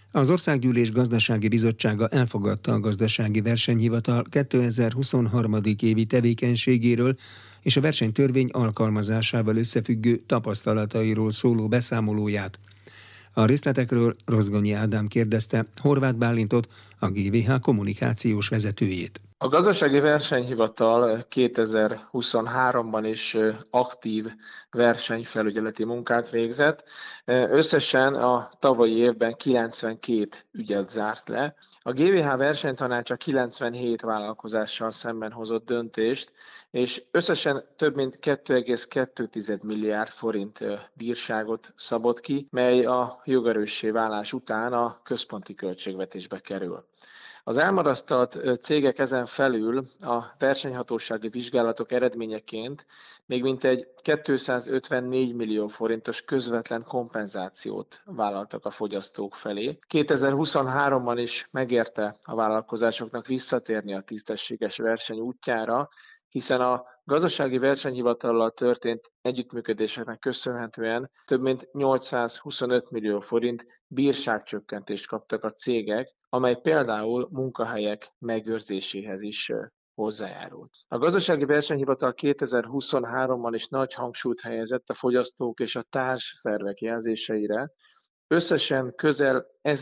Az Országgyűlés Gazdasági Bizottsága elfogadta a Gazdasági Versenyhivatal 2023. évi tevékenységéről és a versenytörvény alkalmazásával összefüggő tapasztalatairól szóló beszámolóját. A részletekről Rozgonyi Ádám kérdezte Horváth Bálintot, a GVH kommunikációs vezetőjét. A Gazdasági Versenyhivatal 2023-ban is aktív versenyfelügyeleti munkát végzett. Összesen a tavalyi évben 92 ügyet zárt le. A GVH versenytanácsa 97 vállalkozással szemben hozott döntést, és összesen több mint 2,2 milliárd forint bírságot szabott ki, mely a jogerőssé válás után a központi költségvetésbe kerül. Az elmarasztalt cégek ezen felül a versenyhatósági vizsgálatok eredményeként még mintegy 254 millió forintos közvetlen kompenzációt vállaltak a fogyasztók felé. 2023-ban is megérte a vállalkozásoknak visszatérni a tisztességes verseny útjára, hiszen a Gazdasági Versenyhivatallal történt együttműködéseknek köszönhetően több mint 825 millió forint bírságcsökkentést kaptak a cégek, amely például munkahelyek megőrzéséhez is hozzájárult. A Gazdasági Versenyhivatal 2023-ban is nagy hangsúlyt helyezett a fogyasztók és a társszervek jelzéseire. Összesen közel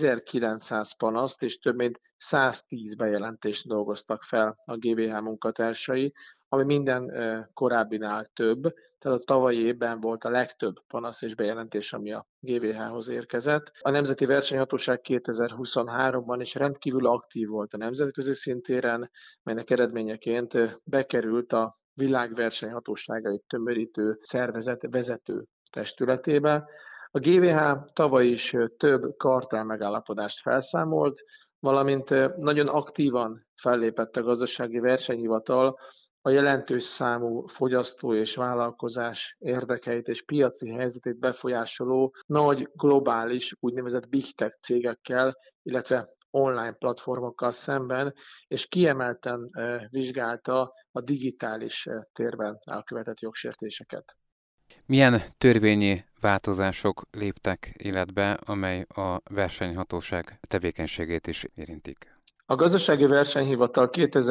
1900 panaszt és több mint 110 bejelentést dolgoztak fel a GVH munkatársai, ami minden korábbinál több, tehát a tavalyi évben volt a legtöbb panasz és bejelentés, ami a GVH-hoz érkezett. A Nemzeti Versenyhatóság 2023-ban is rendkívül aktív volt a nemzetközi szintéren, melynek eredményeként bekerült a világversenyhatóságait tömörítő szervezet vezető testületébe. A GVH tavaly is több kartell megállapodást felszámolt, valamint nagyon aktívan fellépett a Gazdasági Versenyhivatal a jelentős számú fogyasztó és vállalkozás érdekeit és piaci helyzetét befolyásoló nagy globális úgynevezett big tech cégekkel, illetve online platformokkal szemben, és kiemelten vizsgálta a digitális térben elkövetett jogsértéseket. Milyen törvényi változások léptek életbe, amely a versenyhatóság tevékenységét is érintik? A Gazdasági Versenyhivatal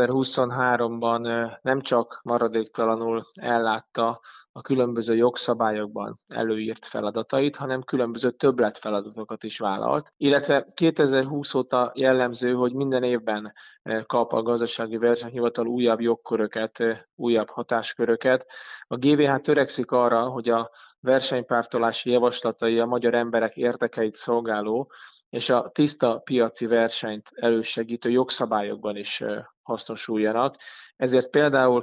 2023-ban nem csak maradéktalanul ellátta a különböző jogszabályokban előírt feladatait, hanem különböző többletfeladatokat is vállalt, illetve 2020 óta jellemző, hogy minden évben kap a Gazdasági Versenyhivatal újabb jogköröket, újabb hatásköröket. A GVH törekszik arra, hogy a versenypártolási javaslatai a magyar emberek érdekeit szolgáló és a tiszta piaci versenyt elősegítő jogszabályokban is hasznosuljanak. Ezért például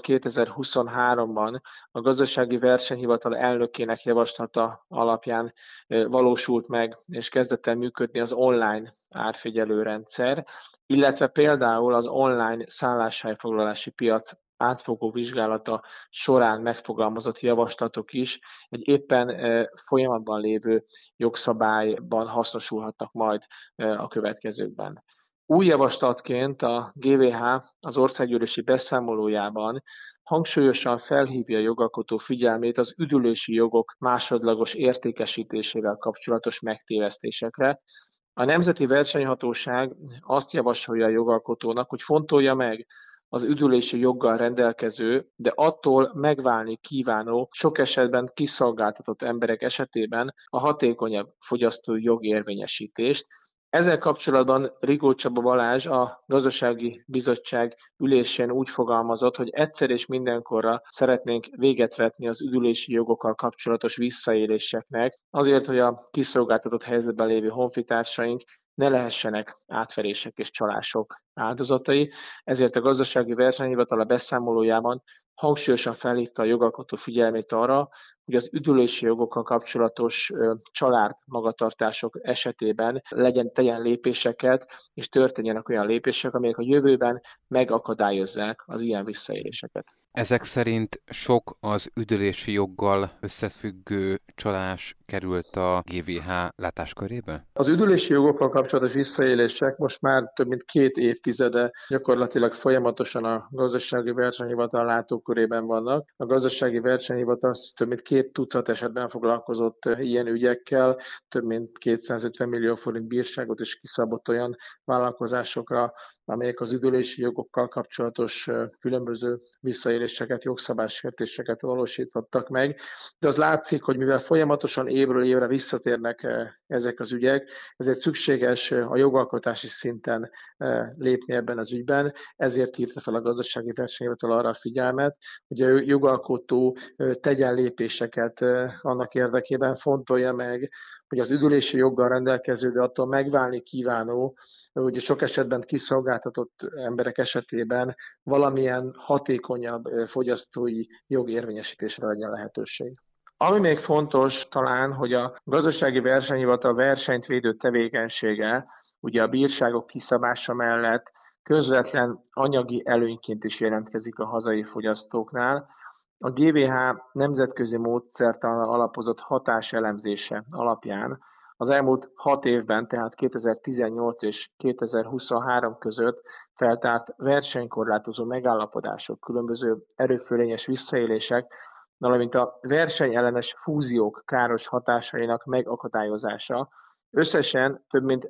2023-ban a Gazdasági Versenyhivatal elnökének javaslata alapján valósult meg és kezdett el működni az online árfigyelő rendszer, illetve például az online szálláshelyfoglalási piac átfogó vizsgálata során megfogalmazott javaslatok is egy éppen folyamatban lévő jogszabályban hasznosulhatnak majd a következőkben. Új javaslatként a GVH az országgyűlési beszámolójában hangsúlyosan felhívja a jogalkotó figyelmét az üdülési jogok másodlagos értékesítésével kapcsolatos megtévesztésekre. A Nemzeti Versenyhatóság azt javasolja a jogalkotónak, hogy fontolja meg az üdülési joggal rendelkező, de attól megválni kívánó, sok esetben kiszolgáltatott emberek esetében a hatékonyabb fogyasztói jogérvényesítést. Ezzel kapcsolatban Rigó Csaba Balázs a Gazdasági Bizottság ülésén úgy fogalmazott, hogy egyszer és mindenkorra szeretnénk véget vetni az üdülési jogokkal kapcsolatos visszaéléseknek, azért, hogy a kiszolgáltatott helyzetben lévő honfitársaink ne lehessenek átverések és csalások áldozatai. Ezért a Gazdasági Versenyhivatal a beszámolójában hangsúlyosan felhívta a jogalkotó figyelmét arra, hogy az üdülési jogokkal kapcsolatos család magatartások esetében tegyen lépéseket, és történjenek olyan lépések, amelyek a jövőben megakadályozzák az ilyen visszaéléseket. Ezek szerint sok az üdülési joggal összefüggő csalás került a GVH látáskörébe? Az üdülési jogokkal kapcsolatos visszaélések most már több mint 2 évtizede gyakorlatilag folyamatosan a Gazdasági Versenyhivatal látókörében vannak. A Gazdasági Versenyhivatal több mint 2 tucat esetben foglalkozott ilyen ügyekkel, több mint 250 millió forint bírságot is kiszabott olyan vállalkozásokra, amelyek az üdülési jogokkal kapcsolatos különböző visszaéléseket, jogszabálysértéseket valósítottak meg. De az látszik, hogy mivel folyamatosan évről évre visszatérnek ezek az ügyek, ezért szükséges a jogalkotási szinten lépni ebben az ügyben, ezért hívta fel a Gazdasági Versenyhivatal arra a figyelmet, hogy a jogalkotó tegyen lépéseket annak érdekében, fontolja meg, hogy az üdülési joggal rendelkező, de attól megválni kívánó, hogy sok esetben kiszolgáltatott emberek esetében valamilyen hatékonyabb fogyasztói jogérvényesítésre legyen lehetőség. Ami még fontos talán, hogy a Gazdasági Versenyhivatal versenyt védő tevékenysége, ugye a bírságok kiszabása mellett közvetlen anyagi előnyként is jelentkezik a hazai fogyasztóknál. A GVH nemzetközi módszertan alapozott hatáselemzése alapján az elmúlt 6 évben, tehát 2018 és 2023 között feltárt versenykorlátozó megállapodások, különböző erőfölényes visszaélések, valamint a versenyellenes fúziók káros hatásainak megakadályozása összesen több mint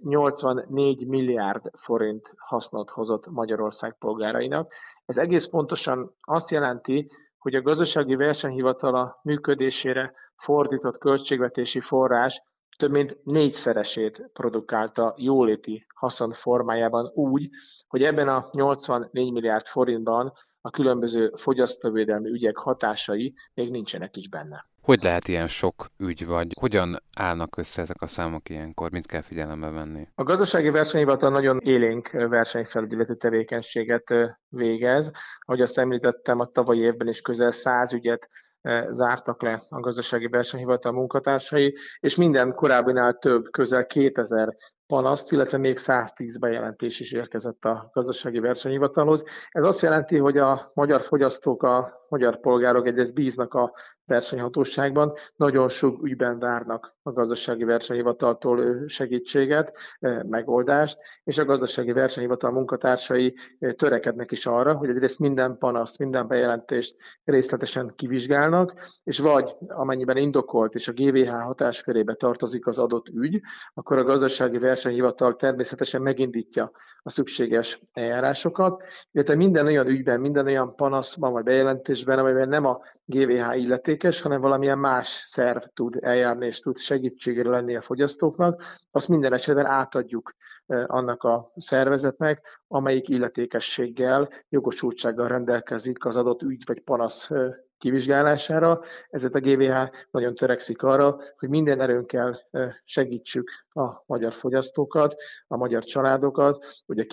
84 milliárd forint hasznot hozott Magyarország polgárainak. Ez egész pontosan azt jelenti, hogy a Gazdasági Versenyhivatal működésére fordított költségvetési forrás több mint 4-szeresét produkálta jóléti haszon formájában úgy, hogy ebben a 84 milliárd forintban a különböző fogyasztóvédelmi ügyek hatásai még nincsenek is benne. Hogy lehet ilyen sok ügy, vagy hogyan állnak össze ezek a számok ilyenkor? Mit kell figyelembe venni? A Gazdasági Versenyhivatal nagyon élénk versenyfelügyeleti tevékenységet végez. Ahogy azt említettem, a tavalyi évben is közel 100 ügyet zártak le a Gazdasági Versenyhivatal munkatársai, és minden korábbinál több, közel 2000 panaszt, illetve még 110 bejelentés is érkezett a Gazdasági Versenyhivatalhoz. Ez azt jelenti, hogy a magyar fogyasztók, a magyar polgárok egyrészt bíznak a versenyhatóságban, nagyon sok ügyben várnak a Gazdasági Versenyhivataltól segítséget, megoldást, és a Gazdasági Versenyhivatal munkatársai törekednek is arra, hogy egyrészt minden panaszt, minden bejelentést részletesen kivizsgálnak, és vagy amennyiben indokolt és a GVH hatáskörébe tartozik az adott ügy, akkor a Gazdasági Versenyhivatal természetesen megindítja a szükséges eljárásokat, illetve minden olyan ügyben, minden olyan panaszban vagy bejelentésben, amelyben nem a GVH illetékes, hanem valamilyen más szerv tud eljárni és tud segítségére lenni a fogyasztóknak, azt minden esetben átadjuk annak a szervezetnek, amelyik illetékességgel, jogosultsággal rendelkezik az adott ügy vagy panasz kivizsgálására. Ezért a GVH nagyon törekszik arra, hogy minden erőnkkel segítsük a magyar fogyasztókat, a magyar családokat. Ugye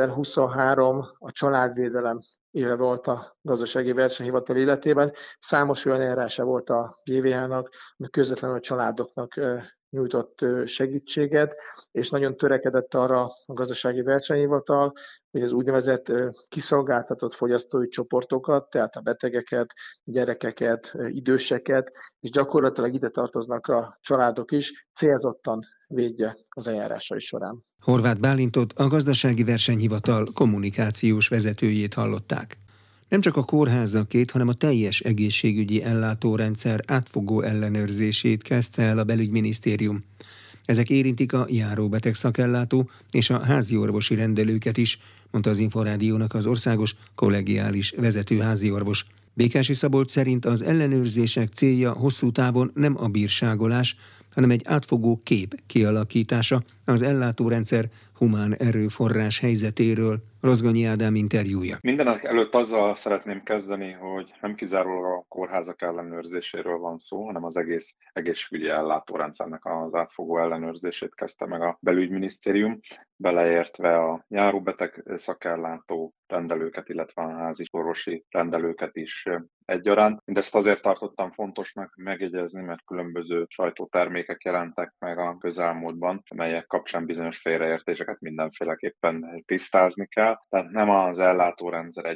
2023 a családvédelem éve volt a Gazdasági Versenyhivatal életében. Számos olyan eljárása volt a GVH-nak, ami közvetlenül a családoknak nyújtott segítséget, és nagyon törekedett arra a Gazdasági Versenyhivatal, hogy az úgynevezett kiszolgáltatott fogyasztói csoportokat, tehát a betegeket, gyerekeket, időseket, és gyakorlatilag ide tartoznak a családok is, célzottan védje az eljárásai során. Horváth Bálintot, a Gazdasági Versenyhivatal kommunikációs vezetőjét hallották. Nem csak a kórházakét, hanem a teljes egészségügyi ellátórendszer átfogó ellenőrzését kezdte el a Belügyminisztérium. Ezek érintik a járóbeteg szakellátó és a háziorvosi rendelőket is, mondta az Inforádiónak az országos kollegiális vezető háziorvos. Békási Szabolcs szerint az ellenőrzések célja hosszú távon nem a bírságolás, hanem egy átfogó kép kialakítása az ellátórendszer humán erőforrás helyzetéről. Rozgonyi Ádám interjúja. Mindenek előtt azzal szeretném kezdeni, hogy nem kizárólag a kórházak ellenőrzéséről van szó, hanem az egész egészségügyi ellátórendszernek az átfogó ellenőrzését kezdte meg a Belügyminisztérium, beleértve a járóbeteg szakellátó rendelőket, illetve a házi orvosi rendelőket is egyaránt. Mindezt azért tartottam fontosnak megjegyezni, mert különböző sajtótermékek jelentek meg a közelmúltban, amelyek kapcsán bizonyos félreértéseket mindenféleképpen tisztázni kell. Tehát nem az ellátórendszer egy-egy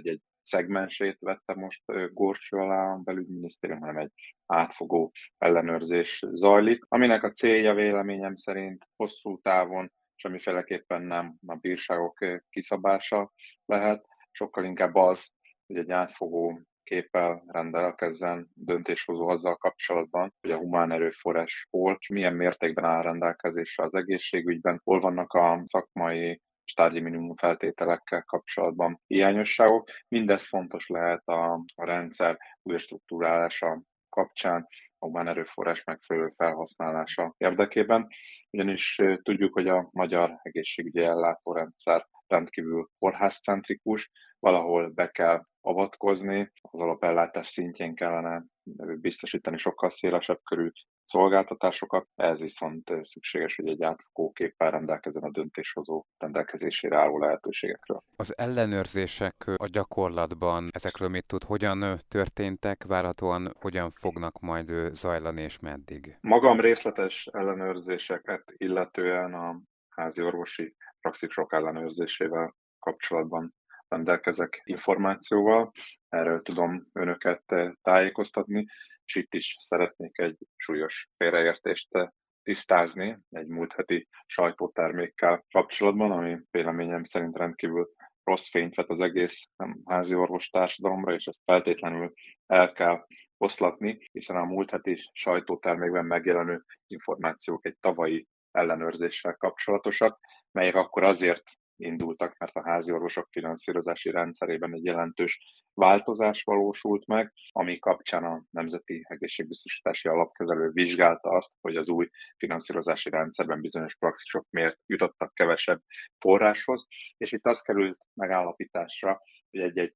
szegmensét vette most górcső alá a belügyminisztérium, hanem egy átfogó ellenőrzés zajlik, aminek a célja véleményem szerint hosszú távon semmiféleképpen nem a bírságok kiszabása lehet, sokkal inkább az, hogy egy átfogó képpel rendelkezzen döntéshozó azzal kapcsolatban, hogy a humán erőforrás hol, és milyen mértékben áll rendelkezésre az egészségügyben, hol vannak a szakmai és tárgyi minimum feltételekkel kapcsolatban hiányosságok. Mindez fontos lehet a rendszer újrastruktúrálása kapcsán, a humán erőforrás megfelelő felhasználása érdekében, ugyanis tudjuk, hogy a magyar egészségügyi ellátórendszer rendkívül kórházcentrikus, valahol be kell avatkozni, az alapellátás szintjén kellene biztosítani sokkal szélesebb körű szolgáltatásokat, ehhez viszont szükséges, hogy egy átfogó képpel rendelkezzen a döntéshozó rendelkezésére álló lehetőségekről. Az ellenőrzések a gyakorlatban ezekről mit tud, hogyan történtek, várhatóan hogyan fognak majd zajlani és meddig? Magam részletes ellenőrzéseket illetően a házi orvosi praxisok ellenőrzésével kapcsolatban rendelkezek információval, erről tudom önöket tájékoztatni, és itt is szeretnék egy súlyos félreértést tisztázni egy múlt heti sajtótermékkel kapcsolatban, ami véleményem szerint rendkívül rossz fényt vet az egész házi orvos társadalomra, és ezt feltétlenül el kell oszlatni, hiszen a múlt heti sajtótermékben megjelenő információk egy tavalyi ellenőrzéssel kapcsolatosak, melyek akkor azért indultak, mert a házi orvosok finanszírozási rendszerében egy jelentős változás valósult meg, ami kapcsán a Nemzeti Egészségbiztosítási Alapkezelő vizsgálta azt, hogy az új finanszírozási rendszerben bizonyos praxisok miért jutottak kevesebb forráshoz, és itt az került megállapításra, hogy egy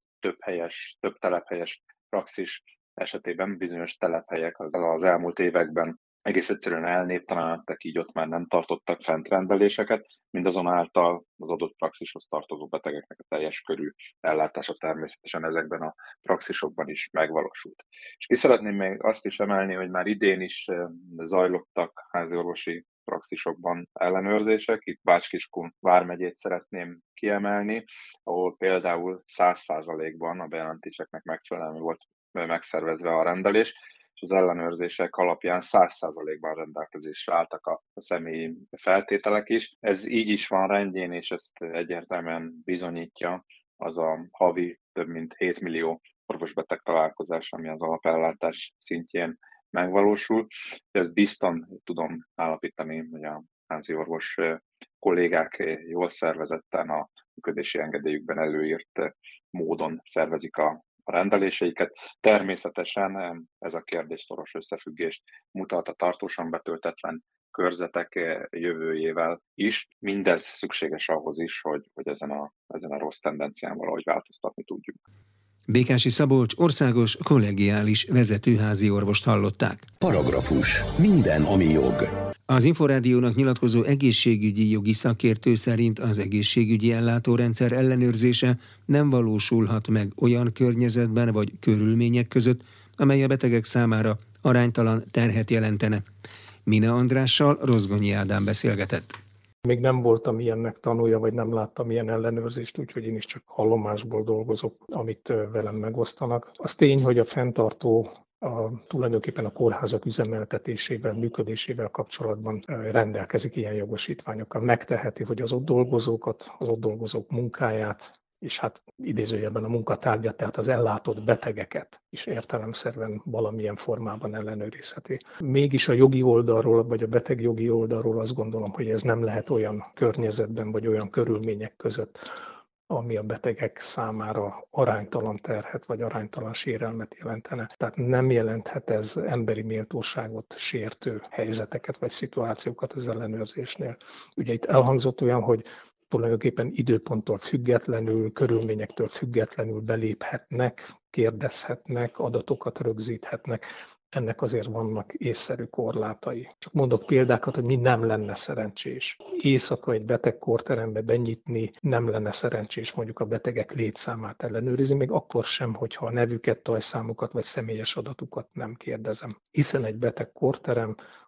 több telephelyes praxis esetében bizonyos telephelyek az elmúlt években egész egyszerűen elnéptelenedtek, így ott már nem tartottak fent rendeléseket, mindazonáltal az adott praxishoz tartozó betegeknek a teljes körű ellátása természetesen ezekben a praxisokban is megvalósult. És ki szeretném még azt is emelni, hogy már idén is zajlottak háziorvosi praxisokban ellenőrzések, itt Bács-Kiskun vármegyét szeretném kiemelni, ahol például 100%-ban a bejelentéseknek megfelelően volt megszervezve a rendelés, és az ellenőrzések alapján 100%-ban rendelkezésre álltak a személyi feltételek is. Ez így is van rendjén, és ezt egyértelműen bizonyítja az a havi több mint 7 millió orvosbeteg találkozás, ami az alapellátás szintjén megvalósul. Ezt bizton tudom állapítani, hogy a házi orvos kollégák jól szervezetten a működési engedélyükben előírt módon szervezik a rendeléseiket. Természetesen ez a kérdés szoros összefüggést mutat a tartósan betöltetlen körzetek jövőjével is. Mindez szükséges ahhoz is, hogy ezen a rossz tendencián valahogy változtatni tudjuk. Békási Szabolcs országos kollegiális vezetőházi orvost hallották. Paragrafus. Minden, ami jog. Az Inforádiónak nyilatkozó egészségügyi jogi szakértő szerint az egészségügyi ellátórendszer ellenőrzése nem valósulhat meg olyan környezetben vagy körülmények között, amely a betegek számára aránytalan terhet jelentene. Mina Andrással Rozgonyi Ádám beszélgetett. Még nem voltam ilyennek tanulja, vagy nem láttam ilyen ellenőrzést, úgyhogy én is csak hallomásból dolgozok, amit velem megosztanak. Az tény, hogy a fenntartó tulajdonképpen a kórházak üzemeltetésével, működésével kapcsolatban rendelkezik ilyen jogosítványokkal. Megteheti, hogy az ott dolgozókat, az ott dolgozók munkáját, és hát idézőjelben a munkatárgyat, tehát az ellátott betegeket is értelemszerűen valamilyen formában ellenőrizheti. Mégis a jogi oldalról, vagy a betegjogi oldalról azt gondolom, hogy ez nem lehet olyan környezetben, vagy olyan körülmények között, ami a betegek számára aránytalan terhet, vagy aránytalan sérelmet jelentene. Tehát nem jelenthet ez emberi méltóságot sértő helyzeteket, vagy szituációkat az ellenőrzésnél. Ugye itt elhangzott olyan, hogy tulajdonképpen időponttól függetlenül, körülményektől függetlenül beléphetnek, kérdezhetnek, adatokat rögzíthetnek. Ennek azért vannak észszerű korlátai. Csak mondok példákat, hogy mi nem lenne szerencsés. Éjszaka egy beteg kórterembe benyitni nem lenne szerencsés, mondjuk a betegek létszámát ellenőrizni, még akkor sem, hogyha a nevüket, tajszámukat vagy személyes adatukat nem kérdezem. Hiszen egy beteg kórterem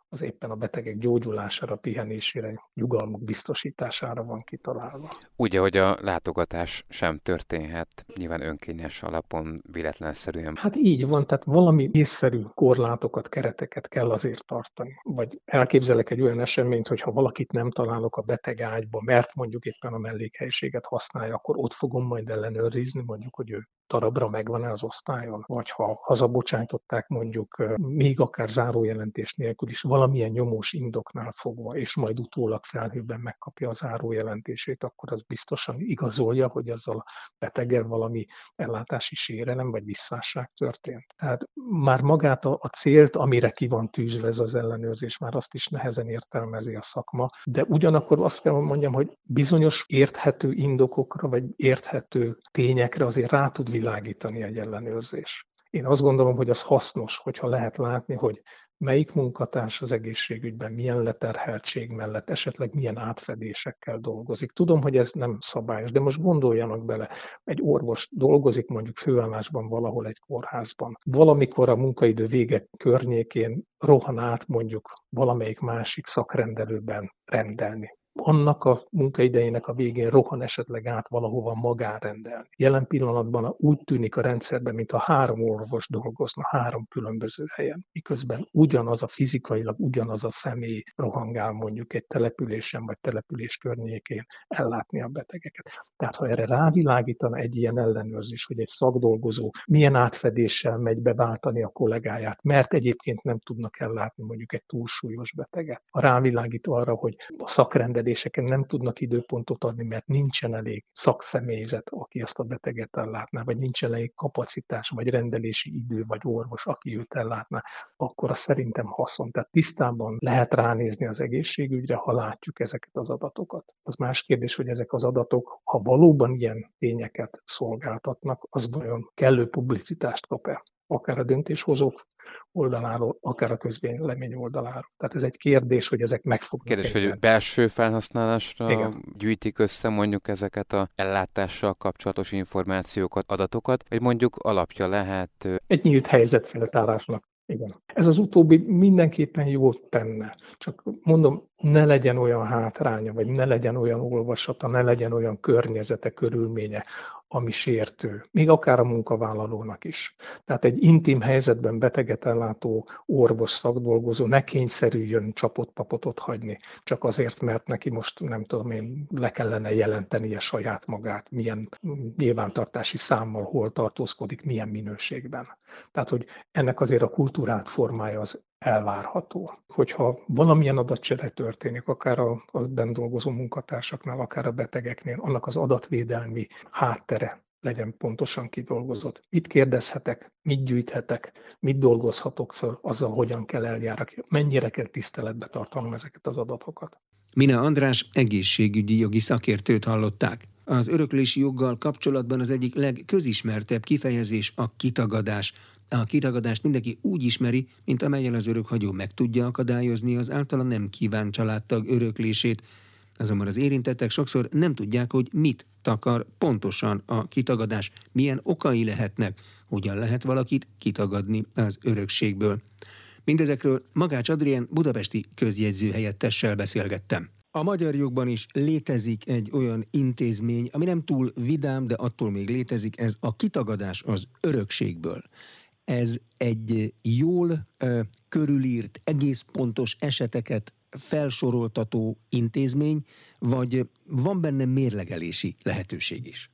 az éppen a betegek gyógyulására, pihenésére, nyugalmuk biztosítására van kitalálva. Ugye, hogy a látogatás sem történhet nyilván önkényes alapon, véletlenszerűen. Hát így van, tehát valami észszerű korlátokat, kereteket kell azért tartani. Vagy elképzelek egy olyan eseményt, hogy ha valakit nem találok a beteg ágyba, mert mondjuk éppen a mellékhelyiséget használja, akkor ott fogom majd ellenőrizni, mondjuk, hogy ő darabra megvan-e az osztályon, vagy ha hazabocsájtották mondjuk még akár zárójelentés nélkül is valamilyen nyomós indoknál fogva, és majd utólag felhőben megkapja a zárójelentését, akkor az biztosan igazolja, hogy azzal a beteggel valami ellátási sérelem vagy visszásság történt. Tehát már magát a célt, amire ki van tűzve ez az ellenőrzés, már azt is nehezen értelmezi a szakma, de ugyanakkor azt kell mondjam, hogy bizonyos érthető indokokra vagy érthető tényekre azért rá tud világítani egy ellenőrzés. Én azt gondolom, hogy az hasznos, hogyha lehet látni, hogy melyik munkatárs az egészségügyben milyen leterheltség mellett, esetleg milyen átfedésekkel dolgozik. Tudom, hogy ez nem szabályos, de most gondoljanak bele, egy orvos dolgozik mondjuk főállásban valahol egy kórházban. Valamikor a munkaidő vége környékén rohan át mondjuk valamelyik másik szakrendelőben rendelni. Annak a munkaidejének a végén rohan esetleg át valahova magánrendelni. Jelen pillanatban úgy tűnik a rendszerben, mintha 3 orvos dolgozna 3 különböző helyen, miközben ugyanaz a fizikailag ugyanaz a személy rohangál mondjuk egy településen vagy település környékén ellátni a betegeket. Tehát ha erre rávilágítana egy ilyen ellenőrzés, hogy egy szakdolgozó milyen átfedéssel megy beváltani a kollégáját, mert egyébként nem tudnak ellátni mondjuk egy túlsúlyos beteget. Ha rávilágít arra, hogy a szakrendeléseken nem tudnak időpontot adni, mert nincsen elég szakszemélyzet, aki azt a beteget ellátná, vagy nincsen elég kapacitás, vagy rendelési idő, vagy orvos, aki őt ellátná, akkor az szerintem haszon. Tehát tisztában lehet ránézni az egészségügyre, ha látjuk ezeket az adatokat. Az más kérdés, hogy ezek az adatok, ha valóban ilyen tényeket szolgáltatnak, az vajon kellő publicitást kap-e? Akár a döntéshozók oldaláról, akár a közvélemény oldaláról. Tehát ez egy kérdés, hogy ezek meg fognak. Kérdés, hogy belső felhasználásra gyűjtik össze mondjuk ezeket a ellátással kapcsolatos információkat, adatokat, vagy mondjuk alapja lehet egy nyílt helyzetfeltárásnak. Igen. Ez az utóbbi mindenképpen jót tenne. Csak mondom, ne legyen olyan hátránya, vagy ne legyen olyan olvasata, ne legyen olyan környezete, körülménye, ami sértő, még akár a munkavállalónak is. Tehát egy intim helyzetben beteget ellátó orvos szakdolgozó ne kényszerüljön csapott papotot hagyni, csak azért, mert neki most nem tudom én, le kellene jelentenie saját magát, milyen nyilvántartási számmal hol tartózkodik, milyen minőségben. Tehát, hogy ennek azért a kultúrált formája az elvárható. Hogyha valamilyen adatcsere történik, akár a bent dolgozó munkatársaknál, akár a betegeknél, annak az adatvédelmi háttere legyen pontosan kidolgozott. Mit kérdezhetek, mit gyűjthetek, mit dolgozhatok föl, azzal hogyan kell eljárni, mennyire kell tiszteletbe tartanom ezeket az adatokat. Mina András egészségügyi jogi szakértőt hallották. Az öröklési joggal kapcsolatban az egyik legközismertebb kifejezés a kitagadás. A kitagadást mindenki úgy ismeri, mint amellyel az örökhagyó meg tudja akadályozni az általa nem kívánt családtag öröklését. Azonban az érintettek sokszor nem tudják, hogy mit takar pontosan a kitagadás, milyen okai lehetnek, hogyan lehet valakit kitagadni az örökségből. Mindezekről Magács Adrien budapesti közjegyzőhelyettessel beszélgettem. A magyar jogban is létezik egy olyan intézmény, ami nem túl vidám, de attól még létezik, ez a kitagadás az örökségből. Ez egy jól körülírt, egész pontos eseteket felsoroltató intézmény, vagy van benne mérlegelési lehetőség is?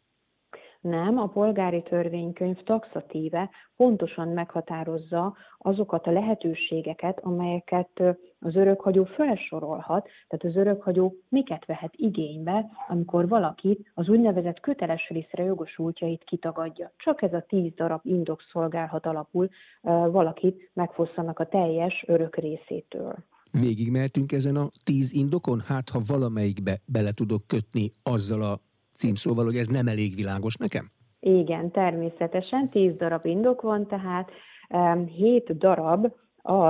Nem, a polgári törvénykönyv taxatíve pontosan meghatározza azokat a lehetőségeket, amelyeket az örökhagyó felsorolhat, tehát az örökhagyó miket vehet igénybe, amikor valaki az úgynevezett köteles részre jogosultjait kitagadja. Csak ez a 10 darab indok szolgálhat alapul valakit megfosszanak a teljes örök részétől. Végigmehetünk ezen a 10 indokon? Hát, ha valamelyikbe bele tudok kötni azzal a címszóval, hogy ez nem elég világos nekem? Igen, természetesen 10 darab indok van, tehát 7 darab az,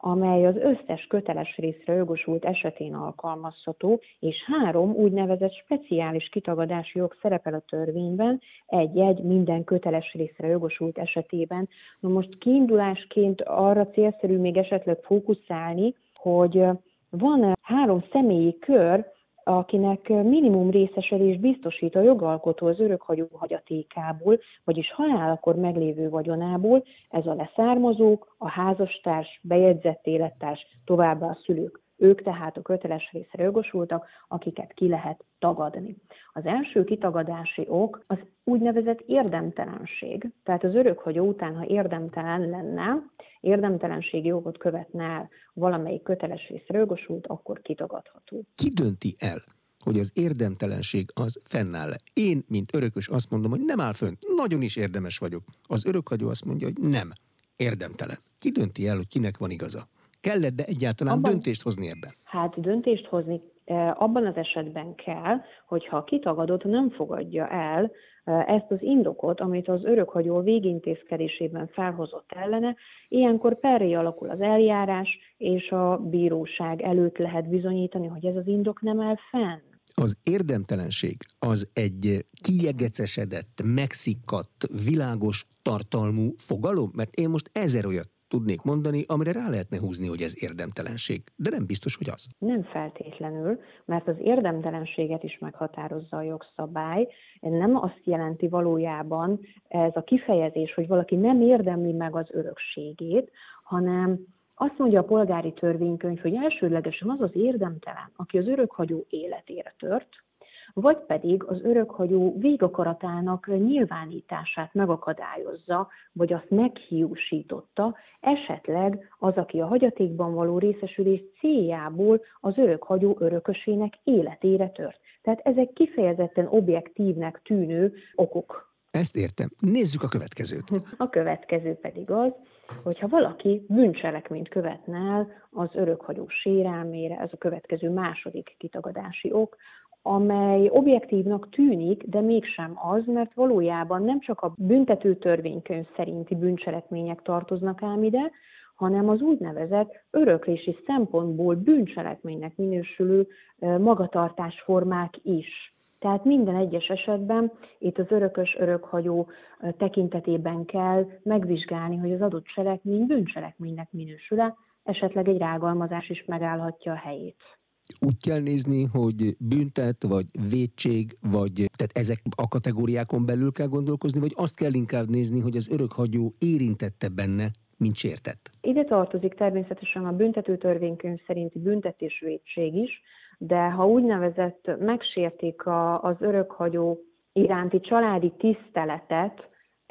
amely az összes köteles részre jogosult esetén alkalmazható, és 3 úgynevezett speciális kitagadási jog szerepel a törvényben, egy-egy minden köteles részre jogosult esetében. Na most kiindulásként arra célszerű még esetleg fókuszálni, hogy van 3 személyi kör, akinek minimum részesedést biztosít a jogalkotó az örökhagyó hagyatékából, vagyis halálakor meglévő vagyonából, ez a leszármazók, a házastárs, bejegyzett élettárs, továbbá a szülők. Ők tehát a köteles részre jogosultak, akiket ki lehet tagadni. Az első kitagadási ok az úgynevezett érdemtelenség. Tehát az örökhagyó után, ha érdemtelen lenne, érdemtelenségi okot követne el valamelyik köteles részre jogosult, akkor kitagadható. Ki dönti el, hogy az érdemtelenség az fennáll-e? Én, mint örökös azt mondom, hogy nem áll fönt, nagyon is érdemes vagyok. Az örökhagyó azt mondja, hogy nem, érdemtelen. Ki dönti el, hogy kinek van igaza? Kellett, de egyáltalán döntést hozni ebben? Hát döntést hozni abban az esetben kell, hogyha a kitagadott nem fogadja el ezt az indokot, amit az örökhagyó végintézkedésében felhozott ellene, ilyenkor perré alakul az eljárás, és a bíróság előtt lehet bizonyítani, hogy ez az indok nem áll fenn. Az érdemtelenség az egy kiegecesedett, megszikkadt, világos tartalmú fogalom? Mert én most 1000 olyat tudnék mondani, amire rá lehetne húzni, hogy ez érdemtelenség. De nem biztos, hogy az. Nem feltétlenül, mert az érdemtelenséget is meghatározza a jogszabály. Nem azt jelenti valójában ez a kifejezés, hogy valaki nem érdemli meg az örökségét, hanem azt mondja a polgári törvénykönyv, hogy elsődlegesen az az érdemtelen, aki az örökhagyó életére tört, vagy pedig az örökhagyó végakaratának nyilvánítását megakadályozza, vagy azt meghiúsította, esetleg az, aki a hagyatékban való részesülés céljából az örökhagyó örökösének életére tört. Tehát ezek kifejezetten objektívnek tűnő okok. Ezt értem. Nézzük a következőt. A következő pedig az, hogyha valaki bűncselekményt követne el az örökhagyó sérelmére, ez a következő második kitagadási ok, amely objektívnak tűnik, de mégsem az, mert valójában nem csak a büntető törvénykönyv szerinti bűncselekmények tartoznak ám ide, hanem az úgynevezett öröklési szempontból bűncselekménynek minősülő magatartásformák is. Tehát minden egyes esetben itt az örökös-örökhagyó tekintetében kell megvizsgálni, hogy az adott cselekmény bűncselekménynek minősül-e, esetleg egy rágalmazás is megállhatja a helyét. Úgy kell nézni, hogy büntet, vagy vétség, vagy tehát ezek a kategóriákon belül kell gondolkozni, vagy azt kell inkább nézni, hogy az örökhagyó érintette benne, mint sértett? Ide tartozik természetesen a büntető törvénykönyv szerinti büntetésvétség is, de ha úgynevezett megsértik az örökhagyó iránti családi tiszteletet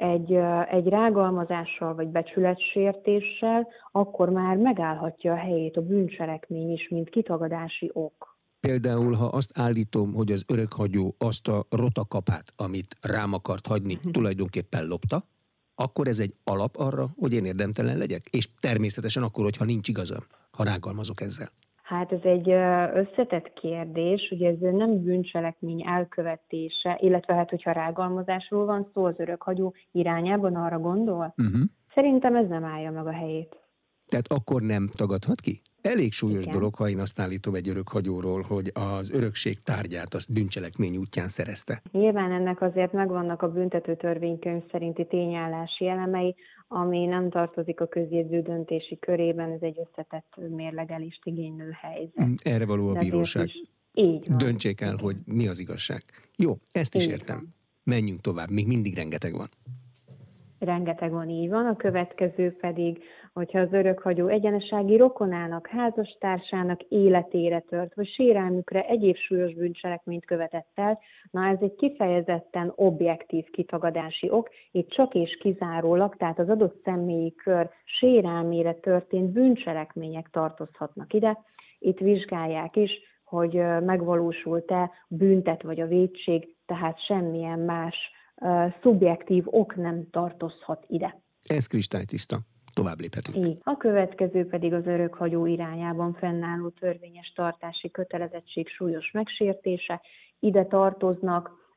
egy rágalmazással vagy becsületsértéssel, akkor már megállhatja a helyét a bűncselekmény is, mint kitagadási ok. Például, ha azt állítom, hogy az örökhagyó azt a rotakapát, amit rám akart hagyni, tulajdonképpen lopta, akkor ez egy alap arra, hogy én érdemtelen legyek? És természetesen akkor, hogyha nincs igazam, ha rágalmazok ezzel. Hát ez egy összetett kérdés, ugye ez nem bűncselekmény elkövetése, illetve hát, hogyha rágalmazásról van szó az örökhagyó irányában, arra gondol? Szerintem ez nem állja meg a helyét. Tehát akkor nem tagadhat ki? Elég súlyos dolog, ha én azt állítom egy örökhagyóról, hogy az örökség tárgyát azt bűncselekmény útján szerezte. Nyilván ennek azért megvannak a büntető törvénykönyv szerinti tényállási elemei, ami nem tartozik a közjegyző döntési körében, ez egy összetett mérlegelést igénylő helyzet. Erre való a bíróság. Így van. Döntsék el, hogy mi az igazság. Jó, ezt is így értem. Van. Menjünk tovább, még mindig rengeteg van. Rengeteg van, így van. A következő pedig, hogyha az örökhagyó egyenesági rokonának, házastársának életére tört, vagy sérelmükre egyéb súlyos bűncselekményt követett el, na ez egy kifejezetten objektív kitagadási ok, itt csak és kizárólag, tehát az adott személyi kör sérelmére történt bűncselekmények tartozhatnak ide. Itt vizsgálják is, hogy megvalósult-e büntet vagy a vétség, tehát semmilyen más szubjektív ok nem tartozhat ide. Ez kristálytiszta. Tovább léphetünk. Így. A következő pedig az örökhagyó irányában fennálló törvényes tartási kötelezettség súlyos megsértése. Ide tartoznak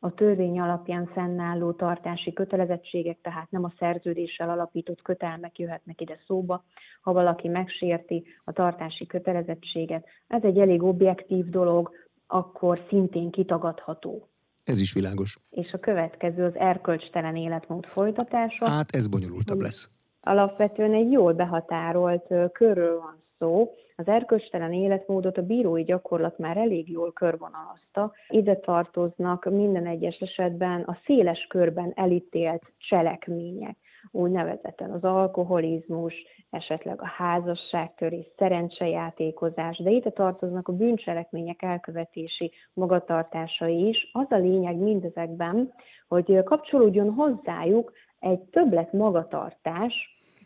a törvény alapján fennálló tartási kötelezettségek, tehát nem a szerződéssel alapított kötelmek jöhetnek ide szóba, ha valaki megsérti a tartási kötelezettséget. Ez egy elég objektív dolog, akkor szintén kitagadható. Ez is világos. És a következő az erkölcstelen életmód folytatása. Hát ez bonyolultabb lesz. Alapvetően egy jól behatárolt körről van szó. Az erkölcstelen életmódot a bírói gyakorlat már elég jól körvonalazta. Ide tartoznak minden egyes esetben a széles körben elítélt cselekmények. Úgynevezetten az alkoholizmus, esetleg a házasságtörés, szerencsejátékozás, de ide tartoznak a bűncselekmények elkövetési magatartásai is. Az a lényeg mindezekben, hogy kapcsolódjon hozzájuk egy többlet magatartás,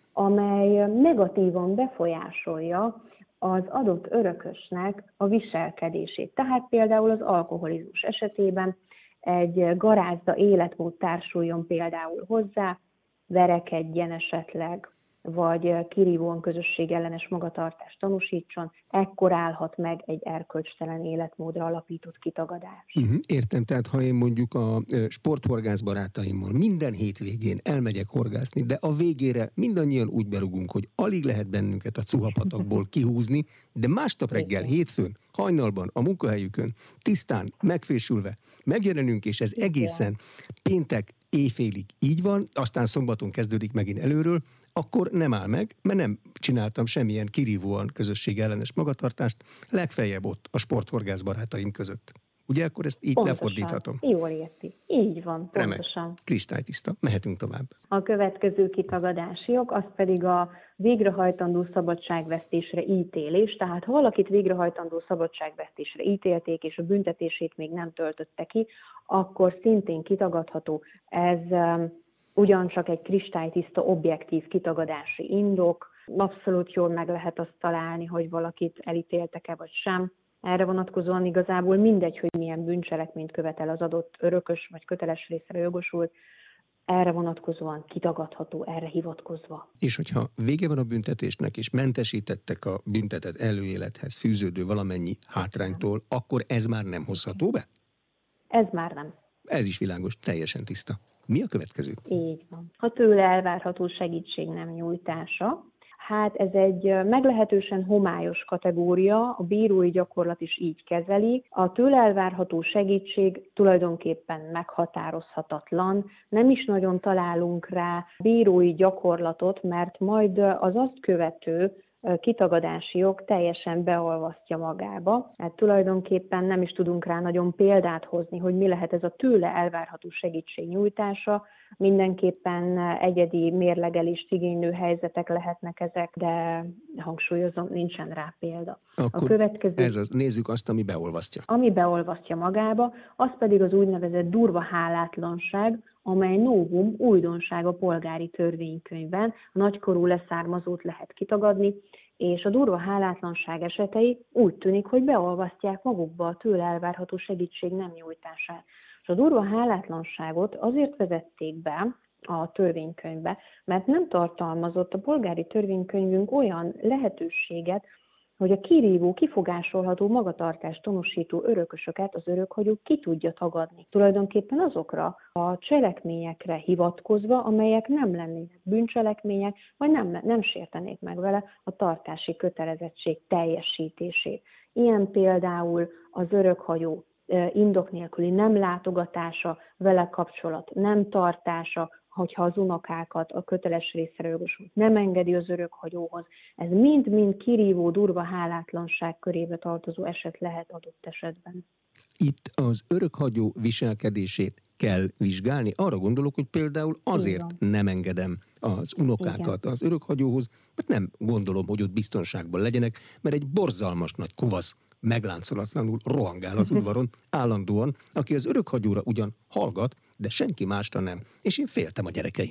amely negatívan befolyásolja az adott örökösnek a viselkedését. Tehát például az alkoholizmus esetében egy garázda életmód társuljon például hozzá, verekedjen esetleg, vagy kirívóan közösségellenes magatartást tanúsítson, ekkor állhat meg egy erkölcstelen életmódra alapított kitagadás. Értem, tehát ha én mondjuk a sporthorgász barátaimmal minden hétvégén elmegyek horgászni, de a végére mindannyian úgy berugunk, hogy alig lehet bennünket a cuhapatakból kihúzni, de másnap reggel, hétfőn, hajnalban, a munkahelyükön, tisztán, megfésülve megjelenünk, és ez egészen péntek éjfélig így van, aztán szombaton kezdődik megint előről, akkor nem áll meg, mert nem csináltam semmilyen kirívóan közösségellenes magatartást, legfeljebb ott a sporthorgász barátaim között. Ugye akkor ezt így pontosan, lefordíthatom? Jól érti. Így van, Remek. pontosan. Kristálytiszta. Mehetünk tovább. A következő kitagadási jog, az pedig a végrehajtandó szabadságvesztésre ítélés. Tehát ha valakit végrehajtandó szabadságvesztésre ítélték, és a büntetését még nem töltötte ki, akkor szintén kitagadható. Ez ugyancsak egy kristálytiszta, objektív kitagadási indok. Abszolút jól meg lehet azt találni, hogy valakit elítéltek-e vagy sem. Erre vonatkozóan igazából mindegy, hogy milyen bűncselekményt követel az adott örökös vagy köteles részre jogosult, erre vonatkozóan kitagadható, erre hivatkozva. És hogyha vége van a büntetésnek, és mentesítettek a büntetett előélethez fűződő valamennyi hátránytól, akkor ez már nem hozható be? Ez már nem. Ez is világos, teljesen tiszta. Mi a következő? Így van. A tőle elvárható segítség nem nyújtása. Hát ez egy meglehetősen homályos kategória, a bírói gyakorlat is így kezeli. A tőle elvárható segítség tulajdonképpen meghatározhatatlan, nem is nagyon találunk rá bírói gyakorlatot, mert majd az azt követő kitagadási jog teljesen beolvasztja magába. Hát tulajdonképpen nem is tudunk rá nagyon példát hozni, hogy mi lehet ez a tőle elvárható segítség nyújtása. Mindenképpen egyedi mérlegelést igénylő helyzetek lehetnek ezek, de hangsúlyozom, nincsen rá példa. Akkor a következő, nézzük azt, ami beolvasztja. Ami beolvasztja magába, az pedig az úgynevezett durva hálátlanság, amely novum, újdonság a polgári törvénykönyvben, a nagykorú leszármazót lehet kitagadni, és a durva hálátlanság esetei úgy tűnik, hogy beolvasztják magukba a tőle elvárható segítség nem nyújtását. És a durva hálátlanságot azért vezették be a törvénykönyvbe, mert nem tartalmazott a polgári törvénykönyvünk olyan lehetőséget, hogy a kirívó, kifogásolható magatartást tanúsító örökösöket az örökhagyó ki tudja tagadni. Tulajdonképpen azokra a cselekményekre hivatkozva, amelyek nem lennének bűncselekmények, vagy nem sértenék meg vele a tartási kötelezettség teljesítését. Ilyen például az örökhagyó indok nélküli nem látogatása, vele kapcsolat nem tartása, hogyha az unokákat a köteles részre jogosult nem engedi az örökhagyóhoz. Ez mind-mind kirívó, durva hálátlanság körébe tartozó eset lehet adott esetben. Itt az örökhagyó viselkedését kell vizsgálni. Arra gondolok, hogy például azért nem engedem az unokákat az örökhagyóhoz, mert nem gondolom, hogy ott biztonságban legyenek, mert egy borzalmas nagy kovasz megláncolatlanul rohangál az udvaron állandóan, aki az örökhagyóra ugyan hallgat, de senki másra nem. És én féltem a gyerekeimet.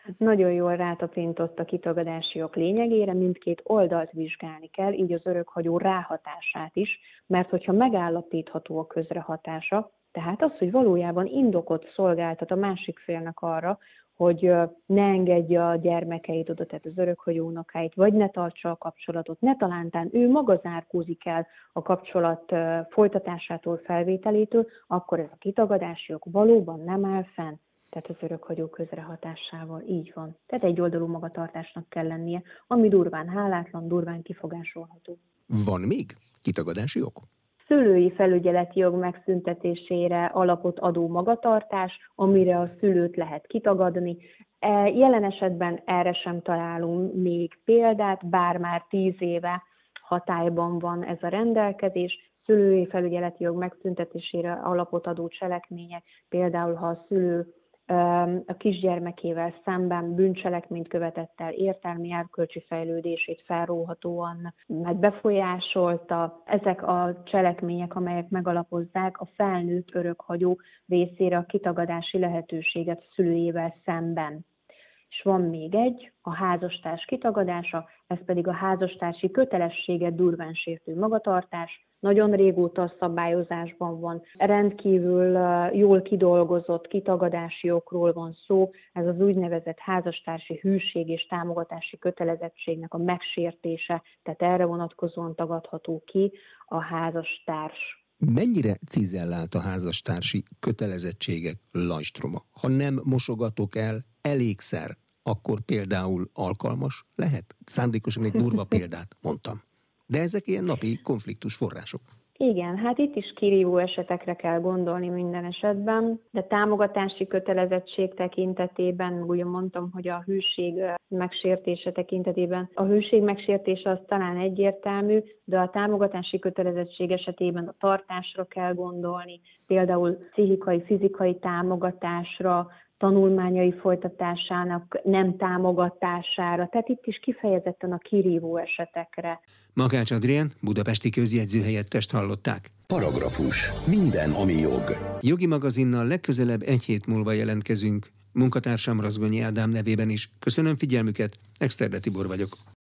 Nagyon jól rátapintott a kitagadási jog lényegére, mindkét oldalt vizsgálni kell, így az örökhagyó ráhatását is, mert hogyha megállapítható a közrehatása, tehát az, hogy valójában indokot szolgáltat a másik félnek arra, hogy ne engedje a gyermekeit oda, tehát az örökhagyó unokáit, vagy ne tartsa a kapcsolatot, ne talántán ő maga zárkózik el a kapcsolat folytatásától, felvételétől, akkor ez a kitagadási jog valóban nem áll fenn. Tehát az örökhagyó közrehatásával így van. Tehát egyoldalú magatartásnak kell lennie, ami durván hálátlan, durván kifogásolható. Van még kitagadási jog? Szülői felügyeleti jog megszüntetésére alapot adó magatartás, amire a szülőt lehet kitagadni. Jelen esetben erre sem találunk még példát, bár már 10 éve hatályban van ez a rendelkezés. Szülői felügyeleti jog megszüntetésére alapot adó cselekmények, például ha a szülő a kisgyermekével szemben bűncselekményt követett el, értelmi erkölcsi fejlődését felróhatóan befolyásolta. Ezek a cselekmények, amelyek megalapozzák a felnőtt örökhagyó részére a kitagadási lehetőséget a szülőjével szemben. És van még egy, a házastárs kitagadása, ez pedig a házastársi kötelességet durván sértő magatartás. Nagyon régóta a szabályozásban van, rendkívül jól kidolgozott kitagadási jogról van szó, ez az úgynevezett házastársi hűség és támogatási kötelezettségnek a megsértése, tehát erre vonatkozóan tagadható ki a házastárs. Mennyire cizellált a házastársi kötelezettségek lajstroma? Ha nem mosogatok el elégszer, akkor például alkalmas lehet? Szándékosan egy durva példát mondtam. De ezek ilyen napi konfliktus források. Igen, hát itt is kirívó esetekre kell gondolni minden esetben, de támogatási kötelezettség tekintetében, ugye mondtam, hogy a hűség megsértése tekintetében, a hűség megsértése az talán egyértelmű, de a támogatási kötelezettség esetében a tartásra kell gondolni, például pszichikai, fizikai támogatásra, tanulmányai folytatásának nem támogatására, tehát itt is kifejezetten a kirívó esetekre. Magács Adrián, budapesti közjegyzőhelyettest hallották. Paragrafus. Minden, ami jog. Jogi magazinnal legközelebb egy hét múlva jelentkezünk. Munkatársam Razgonyi Ádám nevében is. Köszönöm figyelmüket, Exterde Tibor vagyok.